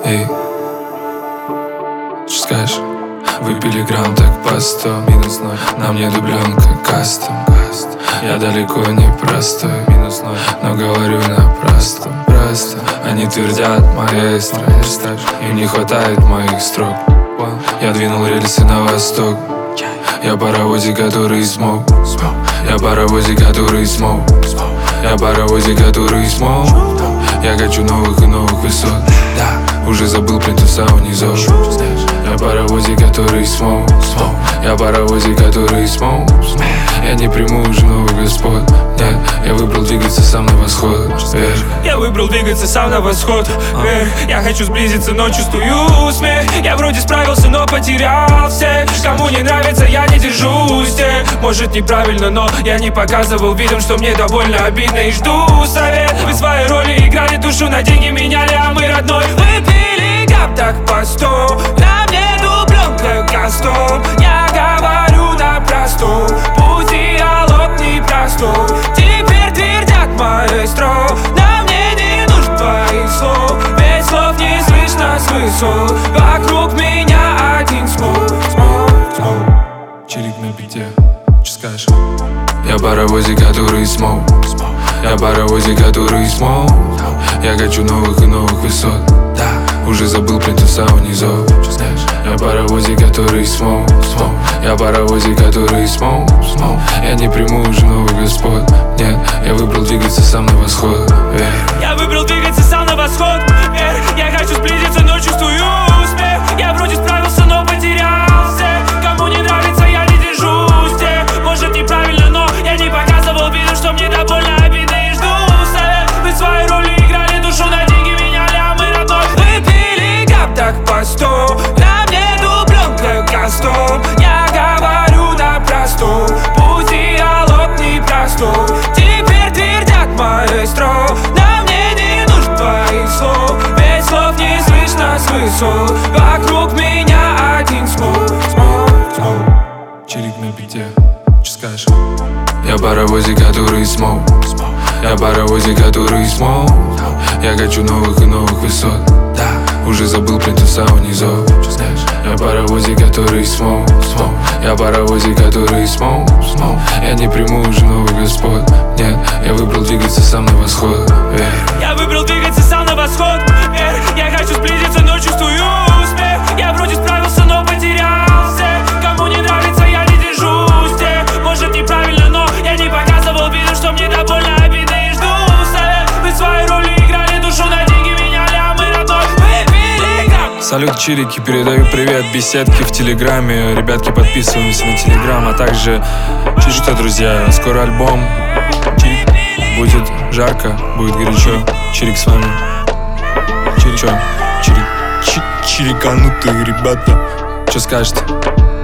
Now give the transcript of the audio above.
Эй, что скажешь? Выпили грамм так по 100, минус 0. На мне дубленка кастом. Я далеко не простой, минус 0. Но говорю на простом, просто. Они твердят маэстро, им не хватает моих строк. Я двинул рельсы на восток. Я паровозик, который смог. Я паровозик, который смог. Я паровозик, который смог. Я хочу новых и новых высот. Да, уже забыл плинтуса унизов. Я паровозик, который смог. Я паровозик, который смог. Я не приму уже новых господ. Нет, я выбрал двигаться сам на восход. Вверх. Я выбрал двигаться сам на восход. Вверх. Я хочу сблизиться, но чувствую смех. Я вроде справился, но потерял всех. Кому не нравится, я не держусь. Может неправильно, но я не показывал видом, что мне довольно обидно. И жду совет. Вы свои роли играли, душу на деньги меняли, а мы родной. Выпили гап так по 100. На мне дубленка кастом. Я говорю на простом. Путь диалог непростой. Теперь твердят маэстро. На мне не нужен твоих слов. Ведь слов не слышно с высот. Вокруг меня один смог. Чирик на бите, что скажешь? Я паровозик, который смог. Я паровозик, который смог. Я хочу новых и новых высот. Да, уже забыл плинтуса унизов. Я паровозик, который смог. Я паровозик, который смог. Я не приму уже новых господ. Нет, я выбрал двигаться сам на восход. Я выбрал двигаться сам на восход. Я хочу сблизиться, но чувствую успех. Я вроде справился, но потерялся. Кому не нравится, я не держусь. Может неправильно, но я не показывал виду, что мне довольно обидно. И жду совет. Вы свои роли играли, душу на деньги меняли, а мы родной. Выпили гап так по 100. На мне дубленка кастом. Я говорю на простом. Путь диалог непростой. Теперь твердят маэстро. На мне не нужен твоих слов. Ведь слов не слышно с высот. Вокруг меня один смог. Чирик на бите, что скажешь? Я паровозик, который смог. Я паровозик, который смог. Я хочу новых и новых высот. Да, уже забыл плинтуса унизов. Я паровозик, который смог. Я паровозик, который смог. Я не приму уже новых господ. Нет, я выбрал двигаться сам на восход. Я выбрал двигаться сам на восход. Я хочу сблизиться, но чувствую успех. Я вроде справился, но потерялся. Кому не нравится, я не держусь. Может неправильно, но я не показывал виду, что мне довольно обидно. И жду совет. Вы свои роли играли, душу на деньги меняли, а мы родной. Выпили гап. Салют, чирики, передаю привет беседки в телеграме. Ребятки, подписываемся на телеграм, а также что, друзья, скоро альбом. Чирик, будет жарко, будет горячо. Чирик с вами. Чирик, чириканутые ребята. Что скажете?